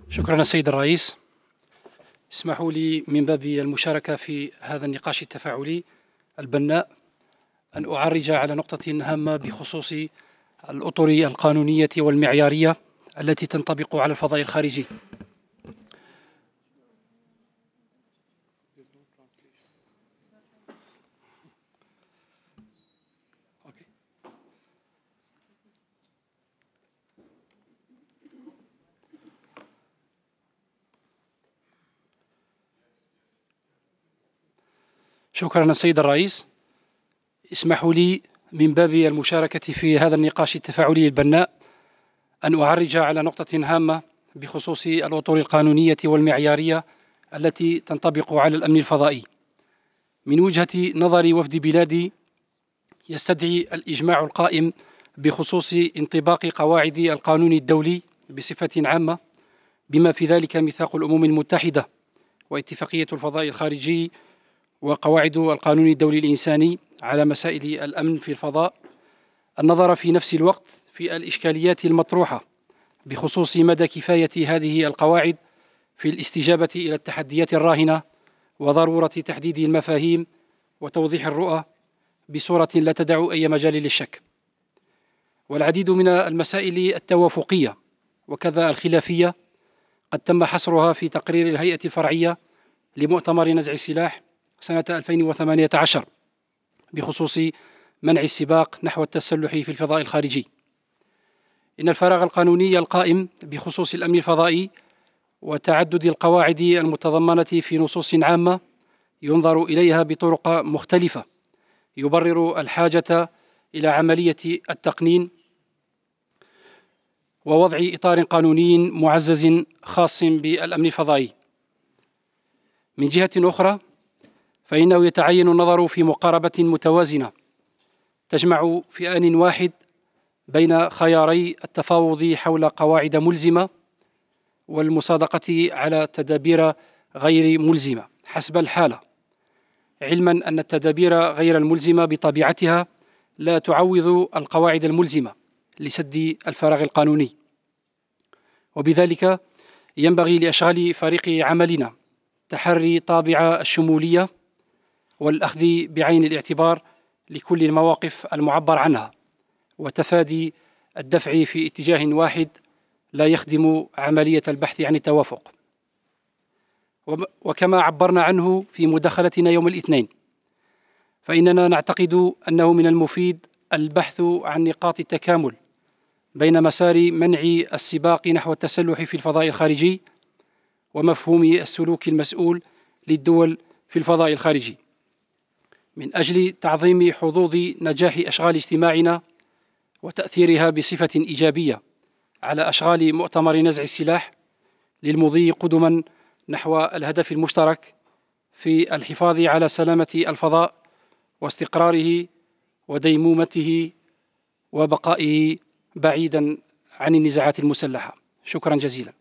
شكرا السيد الرئيس. اسمحوا لي من باب المشاركة في هذا النقاش التفاعلي البناء أن أعرج على نقطة هامة بخصوص الأطر القانونية والمعيارية التي تنطبق على الفضاء الخارجي. شكرا السيد الرئيس. اسمحوا لي من باب المشاركة في هذا النقاش التفاعلي البناء أن أعرج على نقطة هامة بخصوص الأطر القانونية والمعيارية التي تنطبق على الأمن الفضائي. من وجهة نظر وفد بلادي، يستدعي الإجماع القائم بخصوص انطباق قواعد القانون الدولي بصفة عامة، بما في ذلك ميثاق الأمم المتحدة واتفاقية الفضاء الخارجي وقواعد القانون الدولي الإنساني على مسائل الأمن في الفضاء، النظر في نفس الوقت في الإشكاليات المطروحة بخصوص مدى كفاية هذه القواعد في الاستجابة إلى التحديات الراهنة، وضرورة تحديد المفاهيم وتوضيح الرؤى بصورة لا تدع أي مجال للشك. والعديد من المسائل التوافقية وكذا الخلافية قد تم حصرها في تقرير الهيئة الفرعية لمؤتمر نزع السلاح سنة 2018 بخصوص منع السباق نحو التسلح في الفضاء الخارجي. إن الفراغ القانوني القائم بخصوص الأمن الفضائي وتعدد القواعد المتضمنة في نصوص عامة ينظر إليها بطرق مختلفة يبرر الحاجة إلى عملية التقنين ووضع إطار قانوني معزز خاص بالأمن الفضائي. من جهة أخرى، فإنه يتعين النظر في مقاربة متوازنة تجمع في آن واحد بين خياري التفاوض حول قواعد ملزمة والمصادقة على تدابير غير ملزمة حسب الحالة، علما أن التدابير غير الملزمة بطبيعتها لا تعوض القواعد الملزمة لسد الفراغ القانوني. وبذلك ينبغي لأشغال فريق عملنا تحري طابع الشمولية والأخذ بعين الاعتبار لكل المواقف المعبر عنها، وتفادي الدفع في اتجاه واحد لا يخدم عملية البحث عن التوافق. وكما عبرنا عنه في مداخلتنا يوم الاثنين، فإننا نعتقد أنه من المفيد البحث عن نقاط التكامل بين مسار منع السباق نحو التسلح في الفضاء الخارجي ومفهوم السلوك المسؤول للدول في الفضاء الخارجي، من أجل تعظيم حظوظ نجاح أشغال اجتماعنا وتأثيرها بصفة إيجابية على أشغال مؤتمر نزع السلاح للمضي قدما نحو الهدف المشترك في الحفاظ على سلامة الفضاء واستقراره وديمومته وبقائه بعيدا عن النزاعات المسلحة. شكرا جزيلا.